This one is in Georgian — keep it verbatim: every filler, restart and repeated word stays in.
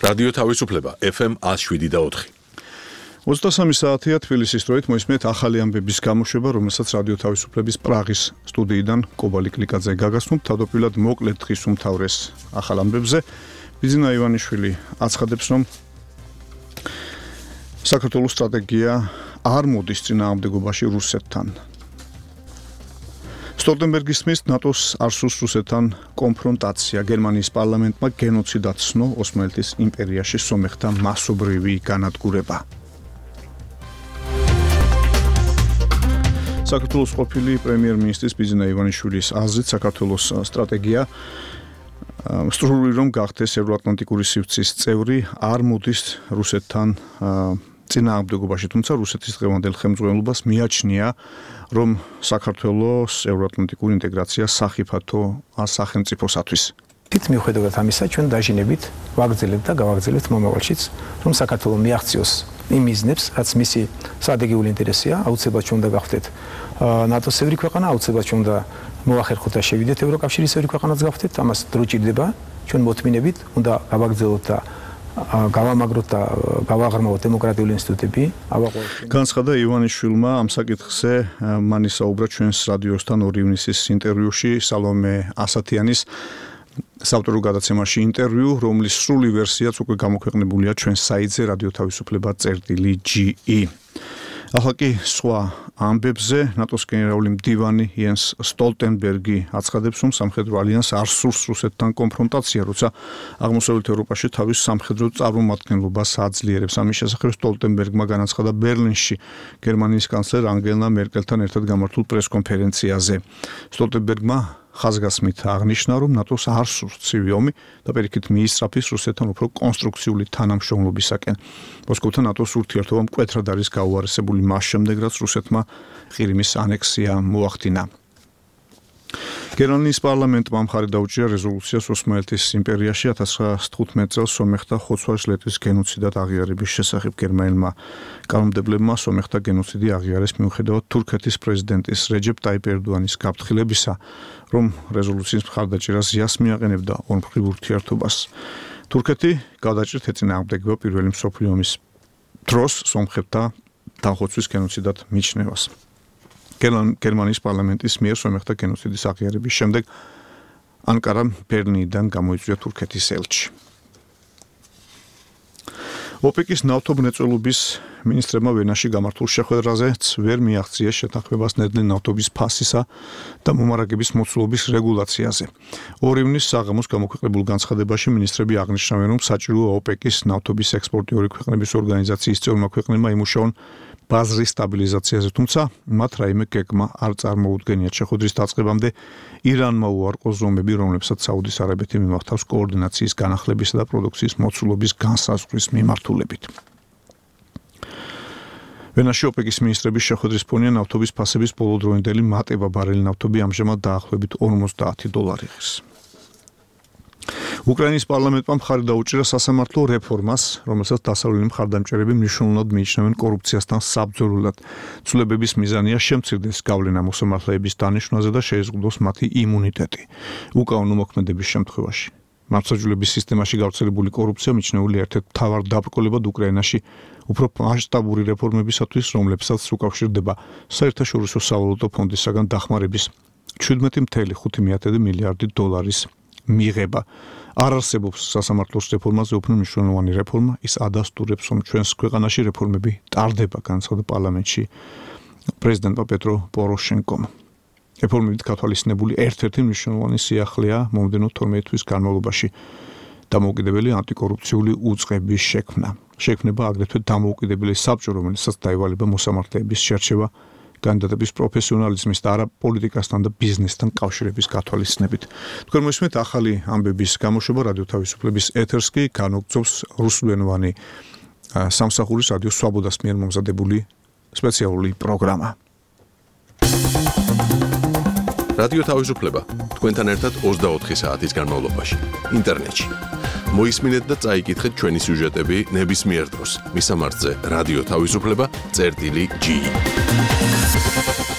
რადიო თავისუფლება ეფ ემ one oh seven და four. ოცდასამი საათია თბილისის დროით მოისმენთ ახალი ამბების გამოშვება, რომელსაც რადიო თავისუფლების პრაღის სტუდიიდან კობალი კლიკაძე გაგაცნობთ. თავდაპირველად მოკლედ დღის უმთავრეს ახალ ამბებზე. ბიძინა ივანიშვილი აცხადებს, რომ საქართველოს სტრატეგია არ მოდის წინააღმდეგობაში რუსეთთან. სტოლტენბერგის მის ნატოს არ სურს რუსეთთან კონფრონტაცია. გერმანიის პარლამენტმა გენოციდად ცნო ოსმალეთის იმპერიაში სომეხთა მასობრივი განადგურება. საქართველოს ყოფილი პრემიერ-მინისტრის ბიძინა ივანიშვილის აზრით საქართველოს სტრატეგია სტრუქტურული რომ გახდეს ევროატლანტიკური სივრცის წევრი, არ მოდის რუსეთთან წინააღმდეგობაში, თუმცა რუსეთის დღევანდელ ხელმძღვანელობას მიაჩნია, რომ საქართველოს ევროატლანტიკური ინტეგრაცია სახიფათო სახელმწიფოსათვის. თით მიუხედავად ამისა, ჩვენ დაჟინებით ვაგრძელებთ და გავაგრძელებთ მომავალშიც, რომ საქართველოს მიაღწიოს იმ მიზნებს, რაც მისი სტრატეგიული ინტერესია, აუცილებლად ჩვენ უნდა გავხდეთ ნატოს წევრი ქვეყანა, აუცილებლად ჩვენ უნდა მოახერხოთ და შევიდეთ ევროკავშირის წევრი ქვეყანაც გავხდეთ, ამას დრო ჭირდება, ჩვენ მოთმინებით უნდა გავაგრძელოთ და გავამაგროთ და გავაღრმავოთ დემოკრატიული ინსტიტუტები. განცხადა ივანიშვილმა ამ საკითხზე მან ისაუბრა ჩვენს რადიოსთან ორი ივნისის ინტერვიუში სალომე ასათიანის საავტორო გადაცემაში ინტერვიუ, რომლის სრული ვერსიაც უკვე გამოქვეყნებულია ჩვენს საიტზე რადიო თავისუფლება წერტილი ჯი ი. ახლა კი სხვა ამბებზე ნატოს გენერალური მდივანი იენს სტოლტენბერგი აცხადებს, რომ სამხედრო ალიანსს არ სურს რუსეთთან კონფრონტაცია, როცა აღმოსავლეთ ევროპაში თავის სამხედრო წარმომადგენლობას აძლიერებს. ამის შესახებ სტოლტენბერგმა განაცხადა ბერლინში გერმანიის კანცლერ ანგელა მერკელთან ერთად გამართულ პრესკონფერენციაზე. სტოლტენბერგმა ხაზგასმით აღნიშნა, რომ ნატოს არ სურს ცივი ომი და პირიქით მიისწრაფის რუსეთთან უფრო კონსტრუქციული თანამშრომლობისაკენ. მოსკოვთან ნატოს ურთიერთობა მკვეთრად არის გაუარესებული მას შემდეგ, რაც რუსეთმა ყირიმის ანექსია მოახდინა. გერმანიის პარლამენტმა მხარი დაუჭირა რეზოლუციას ოსმალეთის იმპერიაში ათას ცხრაასი თხუთმეტ წელს სომეხთა ხოცვა-ჟლეტის გენოციდად აღიარების შესახებ. გერმანელმა კანონმდებლებმა სომეხთა გენოციდი აღიარეს მიუხედავად თურქეთის პრეზიდენტის რეჯეპ ტაიპ ერდოანის გაფრთხილებისა, რომ რეზოლუციის მხარდაჭერა ზიას მიაყენებდა ორმხრივ ურთიერთობას. თურქეთი გადაჭრით ეწინააღმდეგება პირველი მსოფლიო ომის დროს სომხებთა დახოცვის გენოციდად მიჩნევას. გერმანიის პარლამენტის მიერ სომეხთა გენოციდის აღიარების შემდეგ ანკარამ ბერლინიდან გამოიწვია თურქეთის ელჩი. ოპეკის ნავთობმრეწველობის მინისტრებმა ვენაში გამართულ შეხვედრაზეც ვერ მიაღწიეს შეთანხმებას ნედლი ნავთობის ფასისა და მომარაგების მოცულობის რეგულაციაზე. ორი ივნის საღამოს გამოქვეყნებულ განცხადებაში მინისტრები აღნიშნავენ, რომ საჭიროა ოპეკის ნავთობის ექსპორტიორი ქვეყნების ორგანიზაციის წევრმა ქვეყნებმა იმუშაონ ბაზრის სტაბილიზაციაზე, თუმცა მათ რაიმე გეგმა არ წარმოუდგენიათ. შეხვედრის დაწყებამდე ირანმა უარყო ზომები, რომლებსაც საუდის არაბეთი მიმართავს კოორდინაციის განახლებისა და პროდუქციის მოცულობის განსაზღვრის მიმართულებით. ვენაში ოპეკის მინისტრების შეხვედრის ფონია ნავთობის ფასების ბოლოდროინდელი მატება ბარელი ნავთობი ამჟამად დაახლოებით ორმოცდაათი დოლარი ღირს. უკრაინის პარლამენტმა მხარი დაუჭირა სასამართლო რეფორმას, რომელსაც დასავლელი მხარდამჭერები მნიშვნელოვნად მიიჩნევენ კორუფციასთან საბრძოლველად. ცვლილებების მიზანია შემცირდეს გავლენა მოსამართლეების დანიშვნაზე და შეიზღუდოს მათი იმუნიტეტი. უკანონო მოქმედების შემთხვევაში მართლმსაჯულების სისტემაში გავრცელებული კორუფცია მიჩნეული ერთ-ერთ მთავარ დაბრკოლებად უკრაინაში უფრო მასშტაბური რეფორმებისათვის, რომლებსაც უკავშირდება საერთაშორისო სავალუტო ფონდისაგან დახმარების შვიდმეტი წუთი ხუთი მილიარდი დოლარის მიღება. არ არსებობს სასამართლოს რეფორმაზე უფრო მნიშვნელოვანი რეფორმა, ის ადასტურებს, რომ ჩვენს ქვეყანაში რეფორმები ტარდება, განცხადა პარლამენტში პრეზიდენტმა პეტრო პოროშენკომ. რეფორმებით გათვალისწინებული ერთ-ერთი მნიშვნელოვანი სიახლეა მომდევნო თორმეტი თვის განმავლობაში დამოუკიდებელი ანტიკორუფციული უწყების შექმნა. შექმნება აგრეთვე დამოუკიდებელი საბჭო, რომელსაც დაევალება მოსამართლეების შერჩევა კანდიდატების პროფესიონალიზმის და არა პოლიტიკასთან და ბიზნესთან კავშირების გათვალისწინებით. თქვენ მოსმენთ ახალი ამბების გამოშვება რადიო თავისუფლების ეთერს კი განაგრძობს რუსულენოვანი სამსახურის რადიო სვაბოდას მიერ მომზადებული სპეციალური პროგრამა. რადიო თავისუფლება თქვენთან ერთად ოცდაოთხი საათის განმავლობაში ინტერნეტში. მოისმინეთ და წაიკითხეთ ჩვენი სიუჟეტები ნებისმიერ დროს. მისამართზე რადიო თავისუფლება წერტილი ჯი ი.